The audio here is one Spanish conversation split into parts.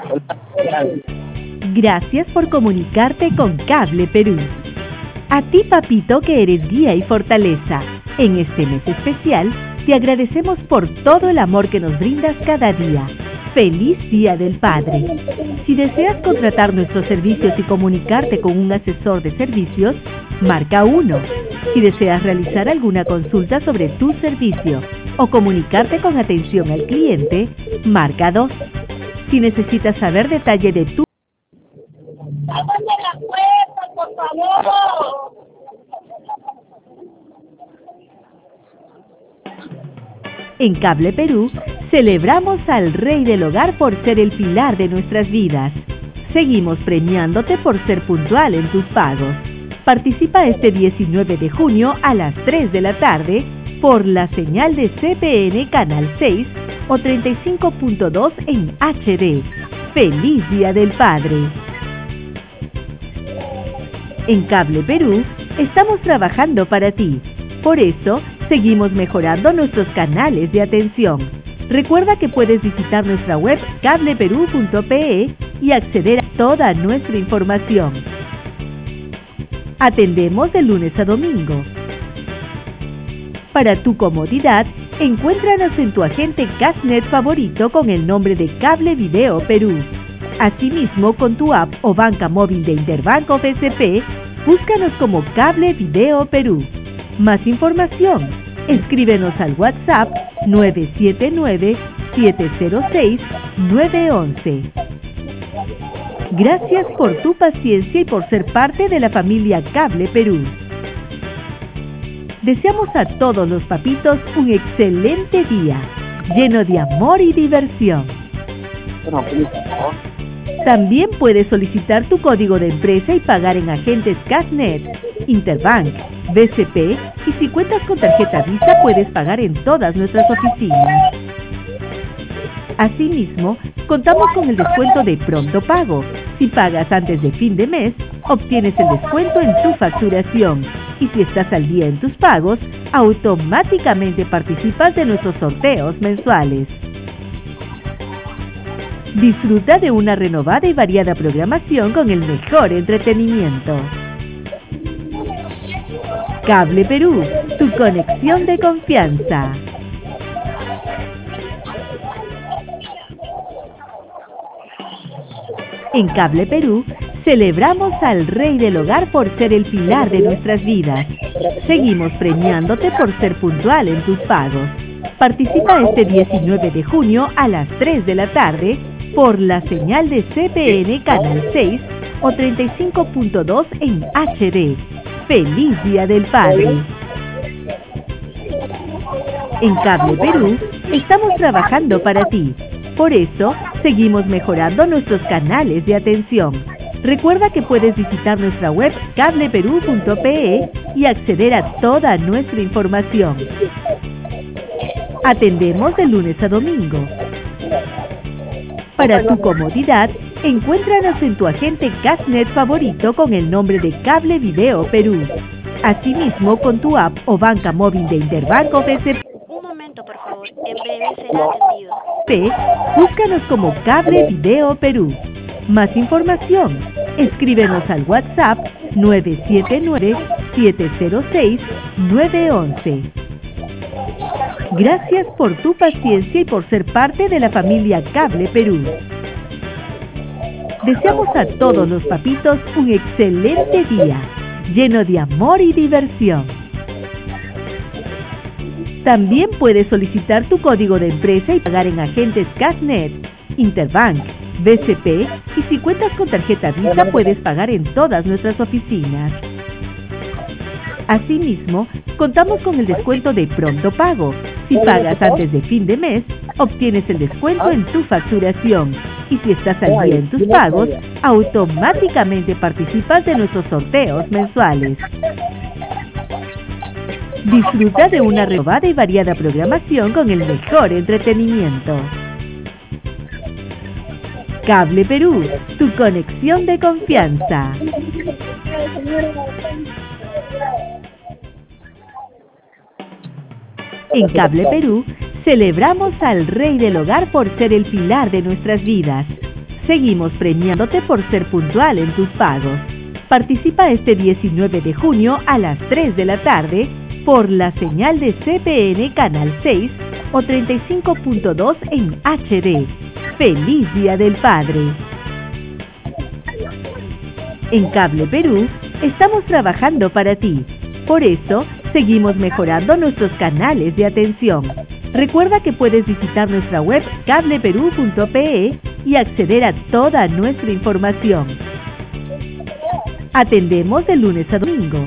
Gracias por comunicarte con Cable Perú. A ti, papito, que eres guía y fortaleza, en este mes especial, te agradecemos por todo el amor que nos brindas cada día. ¡Feliz Día del Padre! Si deseas contratar nuestros servicios y comunicarte con un asesor de servicios, marca 1. Si deseas realizar alguna consulta sobre tu servicio o comunicarte con atención al cliente, marca 2. Si necesitas saber detalle de tu... ¡Ábrame la puerta, por favor! En Cable Perú, celebramos al Rey del Hogar por ser el pilar de nuestras vidas. Seguimos premiándote por ser puntual en tus pagos. Participa este 19 de junio a las 3 de la tarde por la señal de CPN Canal 6 o 35.2 en HD. ¡Feliz Día del Padre! En Cable Perú, estamos trabajando para ti. Por eso, seguimos mejorando nuestros canales de atención. Recuerda que puedes visitar nuestra web cableperú.pe y acceder a toda nuestra información. Atendemos de lunes a domingo. Para tu comodidad, encuéntranos en tu agente Cashnet favorito con el nombre de Cable Video Perú. Asimismo, con tu app o banca móvil de Interbanco BCP, búscanos como Cable Video Perú. Más información, escríbenos al WhatsApp 979-706-911. Gracias por tu paciencia y por ser parte de la familia Cable Perú. Deseamos a todos los papitos un excelente día, lleno de amor y diversión. También puedes solicitar tu código de empresa y pagar en agentes Cashnet, Interbank, BCP, y si cuentas con tarjeta Visa puedes pagar en todas nuestras oficinas. Asimismo, contamos con el descuento de Pronto Pago. Si pagas antes de fin de mes, obtienes el descuento en tu facturación. Y si estás al día en tus pagos, automáticamente participas de nuestros sorteos mensuales. Disfruta de una renovada y variada programación con el mejor entretenimiento. Cable Perú, tu conexión de confianza. En Cable Perú, celebramos al Rey del Hogar por ser el pilar de nuestras vidas. Seguimos premiándote por ser puntual en tus pagos. Participa este 19 de junio a las 3 de la tarde por la señal de CPN Canal 6 o 35.2 en HD. ¡Feliz Día del Padre! En Cable Perú, estamos trabajando para ti. Por eso, seguimos mejorando nuestros canales de atención. Recuerda que puedes visitar nuestra web cableperú.pe y acceder a toda nuestra información. Atendemos de lunes a domingo. Para tu comodidad, encuéntranos en tu agente Cashnet favorito con el nombre de Cable Video Perú. Asimismo, con tu app o banca móvil de Interbanco BCP. Un momento, por favor. En breve será atendido. Búscanos como Cable Video Perú. Más información, escríbenos al WhatsApp 979-706-911. Gracias por tu paciencia y por ser parte de la familia Cable Perú. Deseamos a todos los papitos un excelente día, lleno de amor y diversión. También puedes solicitar tu código de empresa y pagar en agentes Cashnet, Interbank, BCP, y si cuentas con tarjeta Visa puedes pagar en todas nuestras oficinas. Asimismo, contamos con el descuento de Pronto Pago. Si pagas antes de fin de mes, obtienes el descuento en tu facturación. Y si estás al día en tus pagos, automáticamente participas de nuestros sorteos mensuales. Disfruta de una renovada y variada programación con el mejor entretenimiento. Cable Perú, tu conexión de confianza. En Cable Perú, celebramos al Rey del Hogar por ser el pilar de nuestras vidas. Seguimos premiándote por ser puntual en tus pagos. Participa este 19 de junio a las 3 de la tarde por la señal de CPN Canal 6 o 35.2 en HD. ¡Feliz Día del Padre! En Cable Perú estamos trabajando para ti. Por eso, seguimos mejorando nuestros canales de atención. Recuerda que puedes visitar nuestra web cableperú.pe y acceder a toda nuestra información. Atendemos de lunes a domingo.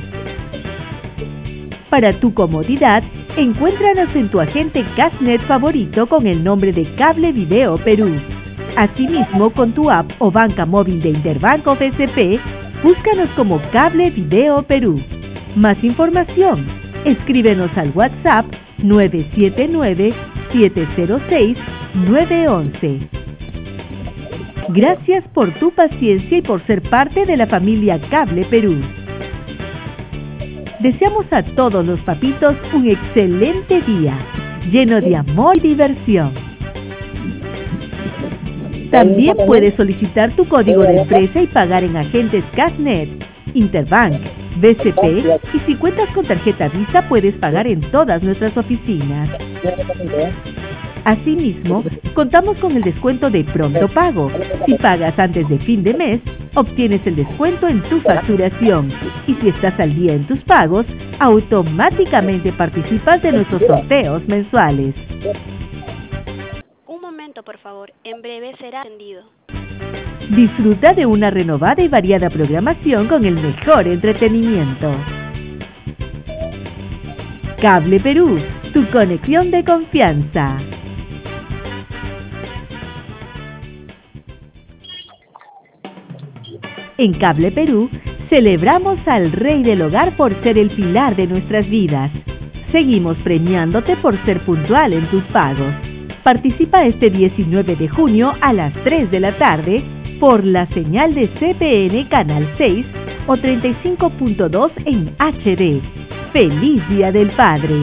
Para tu comodidad, encuéntranos en tu agente Cashnet favorito con el nombre de Cable Video Perú. Asimismo, con tu app o banca móvil de Interbank o BCP, búscanos como Cable Video Perú. Más información, escríbenos al WhatsApp 979-706-911. Gracias por tu paciencia y por ser parte de la familia Cable Perú. Deseamos a todos los papitos un excelente día, lleno de amor y diversión. También puedes solicitar tu código de empresa y pagar en agentes Cashnet, Interbank, BCP y si cuentas con tarjeta Visa puedes pagar en todas nuestras oficinas. Asimismo, contamos con el descuento de Pronto Pago. Si pagas antes de fin de mes, obtienes el descuento en tu facturación. Y si estás al día en tus pagos, automáticamente participas de nuestros sorteos mensuales. Un momento, por favor. En breve será atendido. Disfruta de una renovada y variada programación con el mejor entretenimiento. Cable Perú, tu conexión de confianza. En Cable Perú, celebramos al Rey del Hogar por ser el pilar de nuestras vidas. Seguimos premiándote por ser puntual en tus pagos. Participa este 19 de junio a las 3 de la tarde por la señal de CPN Canal 6 o 35.2 en HD. ¡Feliz Día del Padre!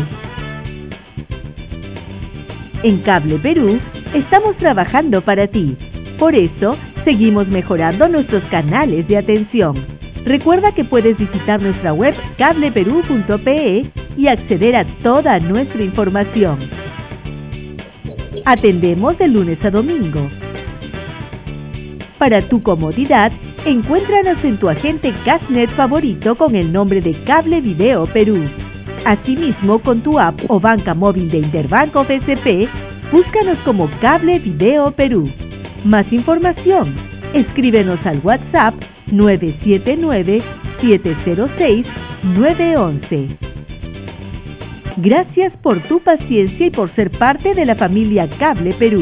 En Cable Perú estamos trabajando para ti. Por eso, seguimos mejorando nuestros canales de atención. Recuerda que puedes visitar nuestra web cableperú.pe y acceder a toda nuestra información. Atendemos de lunes a domingo. Para tu comodidad, encuéntranos en tu agente Cashnet favorito con el nombre de Cable Video Perú. Asimismo, con tu app o banca móvil de Interbank o BCP, búscanos como Cable Video Perú. Más información, escríbenos al WhatsApp 979-706-911. Gracias por tu paciencia y por ser parte de la familia Cable Perú.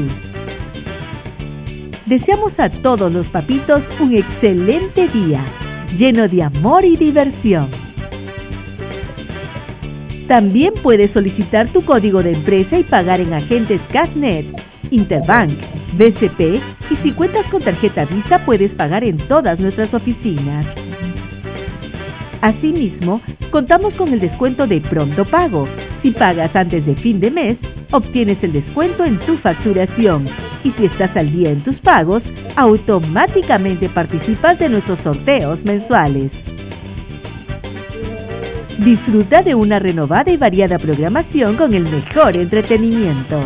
Deseamos a todos los papitos un excelente día, lleno de amor y diversión. También puedes solicitar tu código de empresa y pagar en agentes Cashnet, Interbank, BCP y si cuentas con tarjeta Visa puedes pagar en todas nuestras oficinas. Asimismo, contamos con el descuento de Pronto Pago. Si pagas antes de fin de mes, obtienes el descuento en tu facturación. Y si estás al día en tus pagos, automáticamente participas de nuestros sorteos mensuales. Disfruta de una renovada y variada programación con el mejor entretenimiento.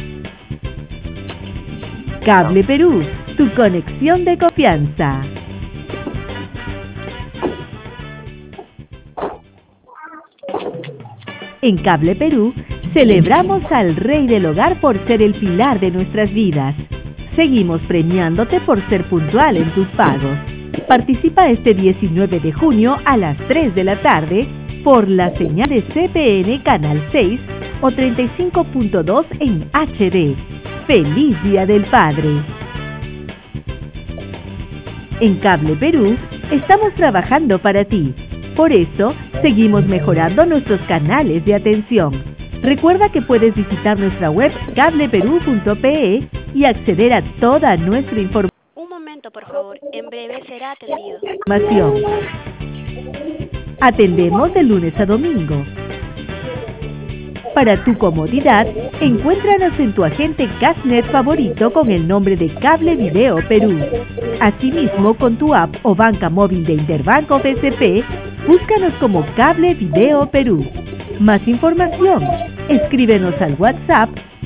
Cable Perú, tu conexión de confianza. En Cable Perú, celebramos al Rey del Hogar por ser el pilar de nuestras vidas. Seguimos premiándote por ser puntual en tus pagos. Participa este 19 de junio a las 3 de la tarde por la señal de CPN Canal 6 o 35.2 en HD. ¡Feliz Día del Padre! En Cable Perú, estamos trabajando para ti. Por eso, seguimos mejorando nuestros canales de atención. Recuerda que puedes visitar nuestra web cableperú.pe y acceder a toda nuestra información. Un momento, por favor. En breve será atendido. Atendemos de lunes a domingo. Para tu comodidad, encuéntranos en tu agente Castnet favorito con el nombre de Cable Video Perú. Asimismo, con tu app o banca móvil de Interbanco BCP, búscanos como Cable Video Perú. Más información, escríbenos al WhatsApp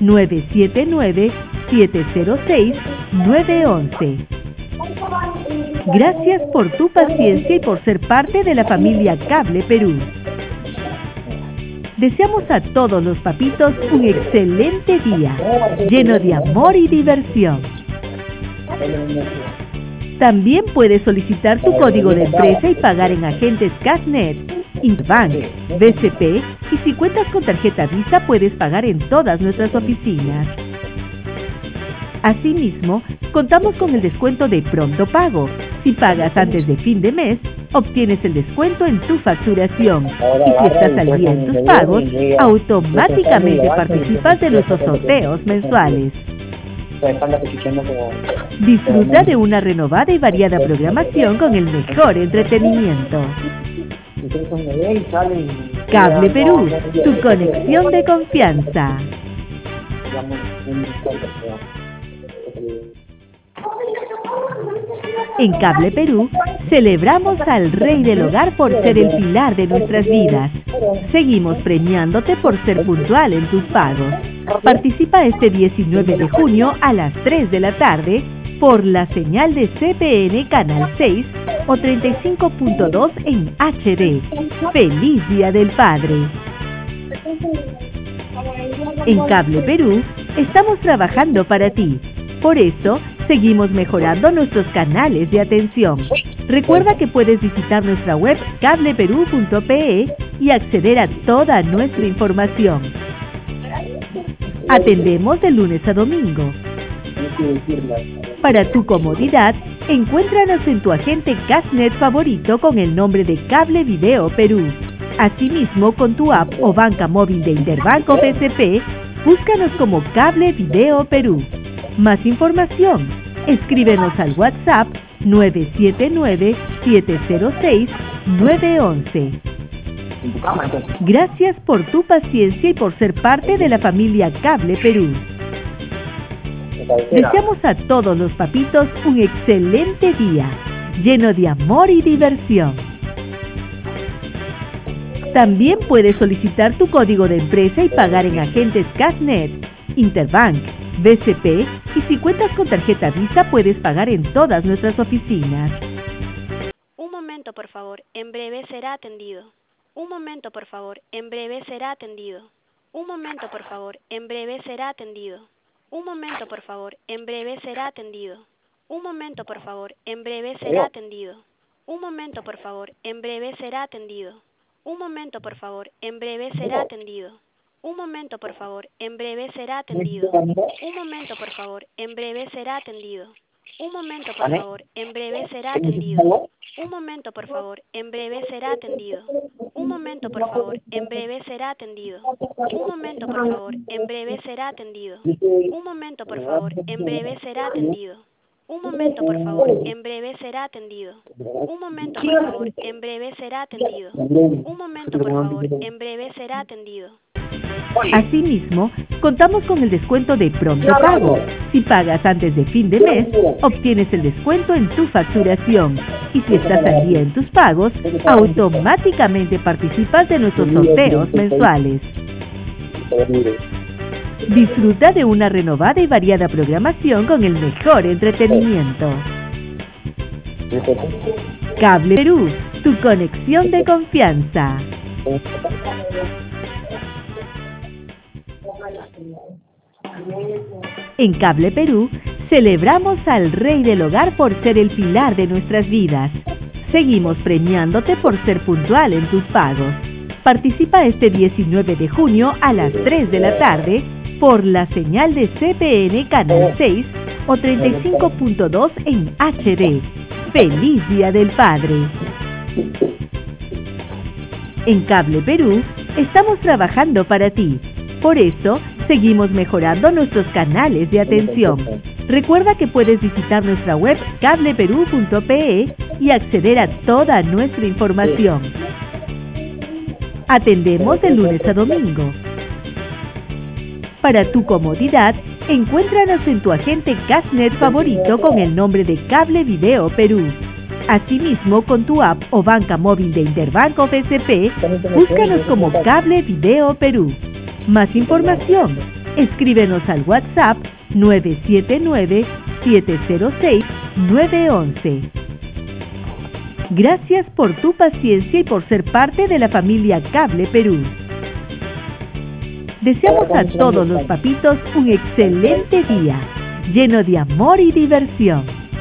979-706-911. Gracias por tu paciencia y por ser parte de la familia Cable Perú. Deseamos a todos los papitos un excelente día, lleno de amor y diversión. También puedes solicitar tu código de empresa y pagar en agentes Castnet, Interbank, BCP, y si cuentas con tarjeta Visa puedes pagar en todas nuestras oficinas. Asimismo, contamos con el descuento de pronto pago. Si pagas antes de fin de mes, obtienes el descuento en tu facturación. Y si estás al día en tus pagos, automáticamente participas de nuestros sorteos mensuales. Disfruta de una renovada y variada programación con el mejor entretenimiento. Cable Perú, tu conexión de confianza. En Cable Perú, celebramos al Rey del Hogar por ser el pilar de nuestras vidas. Seguimos premiándote por ser puntual en tus pagos. Participa este 19 de junio a las 3 de la tarde por la señal de CPN Canal 6 o 35.2 en HD. ¡Feliz Día del Padre! En Cable Perú, estamos trabajando para ti. Por eso, seguimos mejorando nuestros canales de atención. Recuerda que puedes visitar nuestra web cableperú.pe y acceder a toda nuestra información. Atendemos de lunes a domingo. Para tu comodidad, encuéntranos en tu agente Castnet favorito con el nombre de Cable Video Perú. Asimismo, con tu app o banca móvil de Interbanco BCP, búscanos como Cable Video Perú. Más información, escríbenos al WhatsApp 979-706-911. Gracias por tu paciencia y por ser parte de la familia Cable Perú. Deseamos a todos los papitos un excelente día, lleno de amor y diversión. También puedes solicitar tu código de empresa y pagar en agentes Castnet, Interbank, BCP, y si cuentas con tarjeta Visa puedes pagar en todas nuestras oficinas. Un momento, por favor, en breve será atendido. Un momento, por favor, en breve será atendido. Un momento, por favor, en breve será atendido. Un momento, por favor, en breve será atendido. Un momento, por favor, en breve será atendido. Un momento, por favor, en breve será atendido. Un momento, por favor, en breve será atendido. Un momento, por favor, en breve será atendido. Un momento, por favor, en breve será atendido. Un momento, por favor, en breve será atendido. Un momento, por favor, en breve será atendido. Un momento, por favor, en breve será atendido. Un momento, por favor, en breve será atendido. Un momento, por favor, en breve será atendido. Un momento, por favor, en breve será atendido. Un momento, por favor, en breve será atendido. Un momento, por favor, en breve será atendido. Asimismo, contamos con el descuento de pronto pago. Si pagas antes de fin de mes, obtienes el descuento en tu facturación. Y si estás al día en tus pagos, automáticamente participas de nuestros sorteos mensuales. Disfruta de una renovada y variada programación con el mejor entretenimiento. Cable Perú, tu conexión de confianza. En Cable Perú, celebramos al Rey del Hogar por ser el pilar de nuestras vidas. Seguimos premiándote por ser puntual en tus pagos. Participa este 19 de junio a las 3 de la tarde por la señal de CPN Canal 6 o 35.2 en HD. ¡Feliz Día del Padre! En Cable Perú, estamos trabajando para ti. Por eso, seguimos mejorando nuestros canales de atención. Recuerda que puedes visitar nuestra web cableperú.pe y acceder a toda nuestra información. Atendemos de lunes a domingo. Para tu comodidad, encuéntranos en tu agente Castnet favorito con el nombre de Cable Video Perú. Asimismo, con tu app o banca móvil de Interbank o BCP, búscanos como Cable Video Perú. Más información, escríbenos al WhatsApp 979-706-911. Gracias por tu paciencia y por ser parte de la familia Cable Perú. Deseamos a todos los papitos un excelente día, lleno de amor y diversión.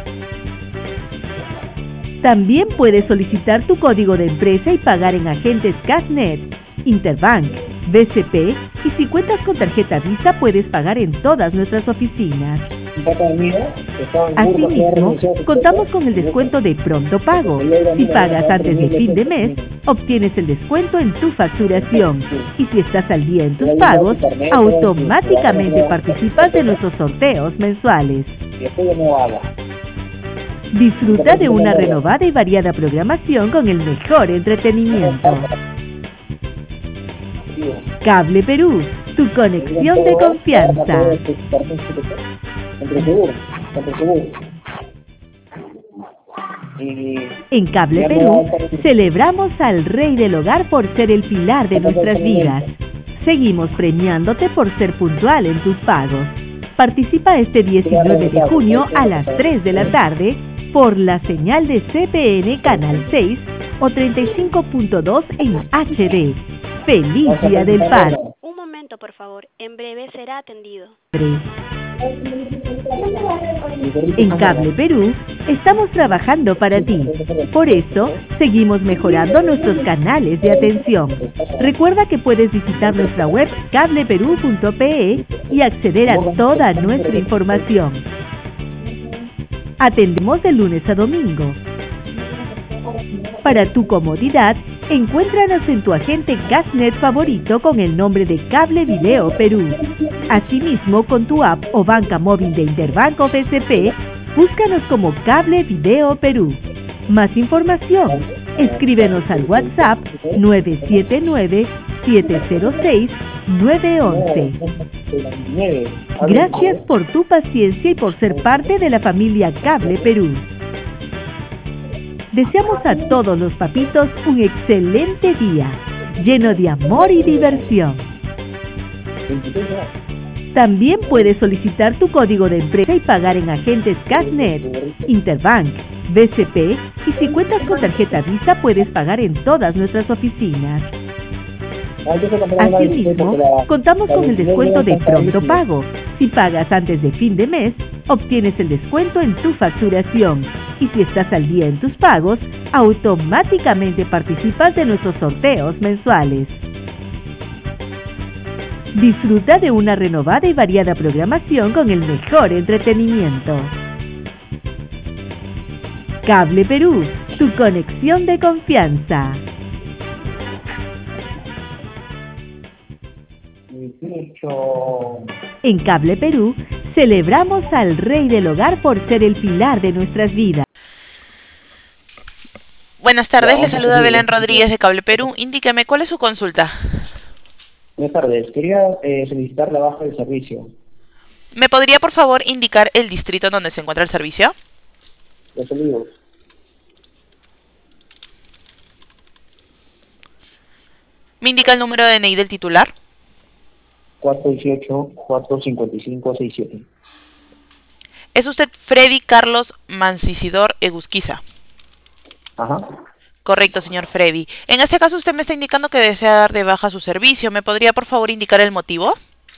También puedes solicitar tu código de empresa y pagar en agentes Castnet, Interbank, BCP, y si cuentas con tarjeta Visa puedes pagar en todas nuestras oficinas. Asimismo, contamos con el descuento de pronto pago. Si pagas antes de fin de mes, obtienes el descuento en tu facturación. Y si estás al día en tus pagos, automáticamente participas de nuestros sorteos mensuales. Disfruta de una renovada y variada programación con el mejor entretenimiento. Cable Perú, tu conexión de confianza. En Cable Perú, celebramos al Rey del Hogar por ser el pilar de nuestras vidas. Seguimos premiándote por ser puntual en tus pagos. Participa este 19 de junio a las 3 de la tarde por la señal de CPN Canal 6 o 35.2 en HD. ¡Feliz Día del Padre! Un momento, por favor. En breve será atendido. En Cable Perú, estamos trabajando para ti. Por eso, seguimos mejorando nuestros canales de atención. Recuerda que puedes visitar nuestra web cableperú.pe y acceder a toda nuestra información. Atendemos de lunes a domingo. Para tu comodidad, encuéntranos en tu agente Castnet favorito con el nombre de Cable Video Perú. Asimismo, con tu app o banca móvil de Interbank o BCP, búscanos como Cable Video Perú. Más información, escríbenos al WhatsApp 979-706-911. Gracias por tu paciencia y por ser parte de la familia Cable Perú. Deseamos a todos los papitos un excelente día, lleno de amor y diversión. También puedes solicitar tu código de empresa y pagar en agentes Castnet, Interbank, BCP, y si cuentas con tarjeta Visa puedes pagar en todas nuestras oficinas. Asimismo, contamos con el descuento de pronto pago. Si pagas antes de fin de mes, obtienes el descuento en tu facturación. Y si estás al día en tus pagos, automáticamente participas de nuestros sorteos mensuales. Disfruta de una renovada y variada programación con el mejor entretenimiento. Cable Perú, tu conexión de confianza. En Cable Perú, celebramos al Rey del Hogar por ser el pilar de nuestras vidas. Buenas tardes, le saluda Belén Rodríguez de Cable Perú. Indíqueme, ¿cuál es su consulta? Buenas tardes, quería solicitar la baja del servicio. ¿Me podría, por favor, indicar el distrito donde se encuentra el servicio? Los Olivos. ¿Me indica el número de DNI del titular? 418-455-67. ¿Es usted Freddy Carlos Mancisidor Egusquiza? Ajá. Correcto, señor Freddy. En este caso usted me está indicando que desea dar de baja su servicio. ¿Me podría, por favor, indicar el motivo?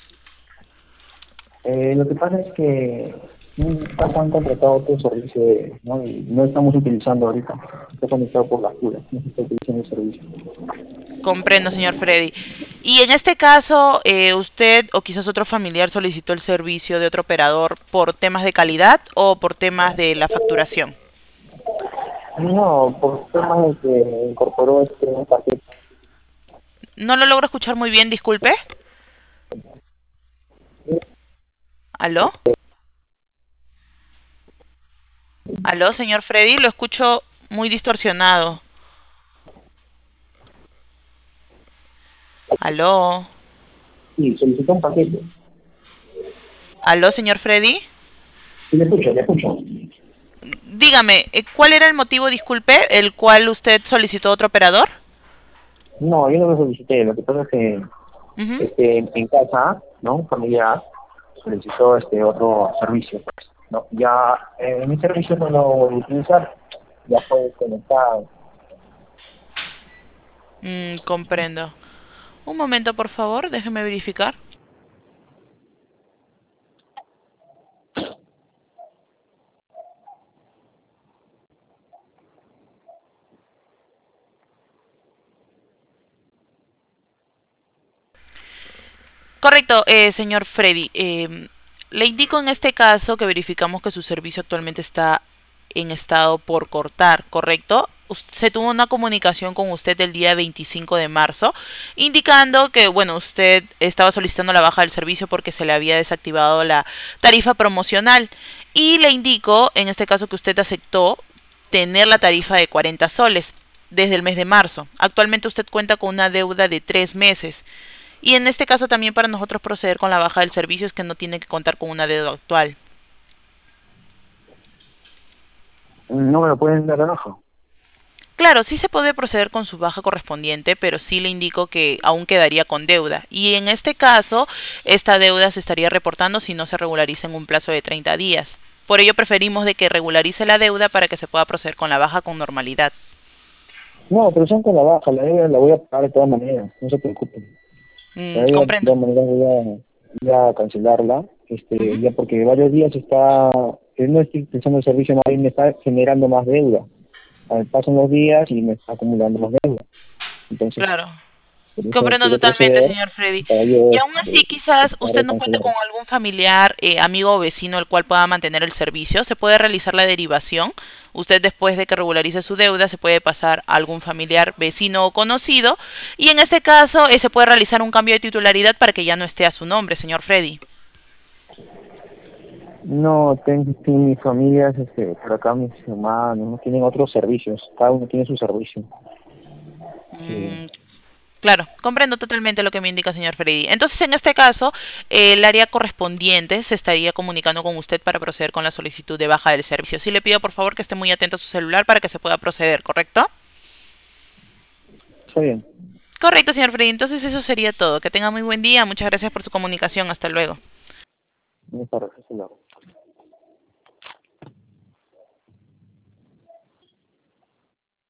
Lo que pasa es que han contratado otro servicio, ¿no? Y no estamos utilizando ahorita. Está conectado por las curas. No se está utilizando el servicio. Comprendo, señor Freddy. Y en este caso, ¿usted o quizás otro familiar solicitó el servicio de otro operador por temas de calidad o por temas de la facturación? No, por temas de que incorporó un paquete. No lo logro escuchar muy bien, disculpe. ¿Aló? ¿Aló, señor Freddy? Lo escucho muy distorsionado. ¿Aló? Sí, solicitó un paquete. ¿Aló, señor Freddy? Sí, le escucho, le escucho. Dígame, ¿cuál era el motivo, disculpe, el cual usted solicitó otro operador? No, yo no lo solicité, lo que pasa es que Ujú. en casa, ¿no? Familiar, solicitó otro servicio, pues, ¿no? Ya en mi servicio no lo voy a utilizar, ya fue desconectado. Comprendo. Un momento, por favor, déjeme verificar. Correcto, señor Freddy. Le indico en este caso que verificamos que su servicio actualmente está en estado por cortar, ¿correcto? Se tuvo una comunicación con usted el día 25 de marzo, indicando que, bueno, usted estaba solicitando la baja del servicio porque se le había desactivado la tarifa promocional. Y le indico, en este caso, que usted aceptó tener la tarifa de 40 soles desde el mes de marzo. Actualmente usted cuenta con una deuda de 3 meses. Y en este caso también para nosotros proceder con la baja del servicio es que no tiene que contar con una deuda actual. No me lo pueden dar abajo. Claro, sí se puede proceder con su baja correspondiente, pero sí le indico que aún quedaría con deuda. Y en este caso, esta deuda se estaría reportando si no se regulariza en un plazo de 30 días. Por ello preferimos de que regularice la deuda para que se pueda proceder con la baja con normalidad. No, pero son con la baja, la deuda la voy a pagar de todas maneras, no se preocupen. La deuda de Comprendo. todas maneras voy a cancelarla, Ujú. ya porque varios días que no estoy utilizando el servicio, más bien me está generando más deuda. Pasan los días y me está acumulando más deuda. Entonces, Claro. por eso Comprendo quiero totalmente, proceder señor Freddy. para Y yo aún así, quizás para usted no cuenta cancelar. con algún familiar, amigo o vecino el cual pueda mantener el servicio. Se puede realizar la derivación. Usted, después de que regularice su deuda, se puede pasar a algún familiar, vecino o conocido. Y en este caso, se puede realizar un cambio de titularidad para que ya no esté a su nombre, señor Freddy. No, tengo mis familias, por acá mis hermanos, no tienen otros servicios, cada uno tiene su servicio. Sí. Mm, Claro, comprendo totalmente lo que me indica, señor Freddy. Entonces, en este caso, el área correspondiente se estaría comunicando con usted para proceder con la solicitud de baja del servicio. Sí le pido, por favor, que esté muy atento a su celular para que se pueda proceder, ¿correcto? Está bien. Correcto, señor Freddy. Entonces, eso sería todo. Que tenga muy buen día. Muchas gracias por su comunicación. Hasta luego. No está, hasta luego.